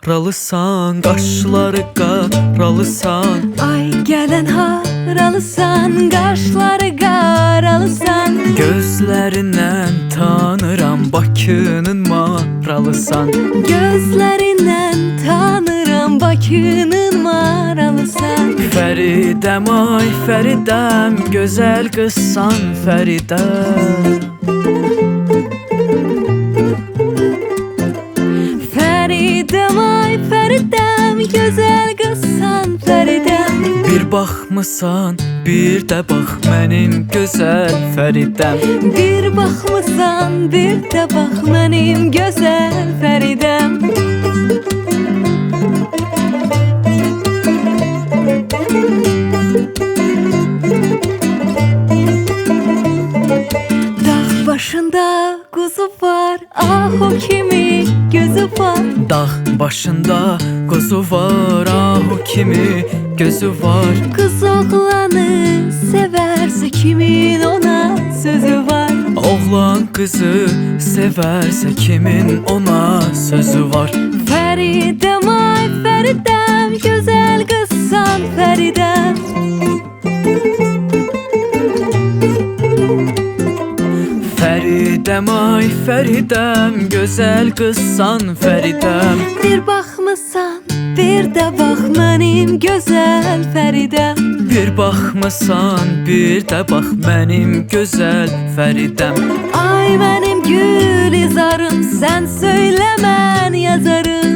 haralısan, qaşları qaralısan. Ay gələn haralısan, qaşları qaralısan. Gözlərindən tanıram, Bakının maralısan. Gözlərindən tanıram, Bakının maralısan. Fəridəm, ay Fəridəm, gözəl qızsan Fəridəm. Fəridəm, ay Fəridəm, gözəl qızsan Fəridəm. Bir baxmısan, bir də bax mənim gözəl Fəridəm. Bir baxmısan, bir də bax mənim gözəl Fəridəm. Dağ başında quzu var, ah o kimi gözü var. Dağ başında quzu var, ah o kimi gözü var. Qız oğlanı sevərsə kimin ona sözü var. Oğlan qızı sevərsə kimin ona sözü var. Fəridəm, ay Fəridəm, gözəl qızsan Fəridəm. Fəridəm, ay Fəridəm, gözəl qızsan Fəridəm. Bir baxmısan, bir də bax mənim gözəl Fəridəm. Bir baxmısan, bir də bax mənim gözəl Fəridəm. Ay mənim gülizarım, sən söylə mən yazarım.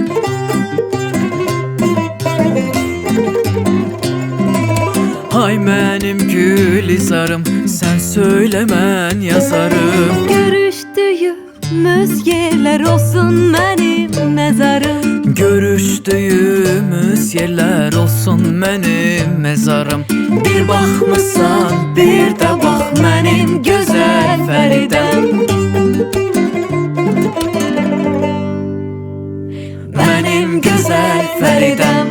Ay mənim gülizarım, sən söylə mən yazarım. Görüşdüyümüz yerlər olsun mənim məzarım. Görüşdüyümüz yerlər olsun mənim məzarım. Bir baxmısan, bir də bax mənim gözəl Fəridəm. Mənim gözəl Fəridəm.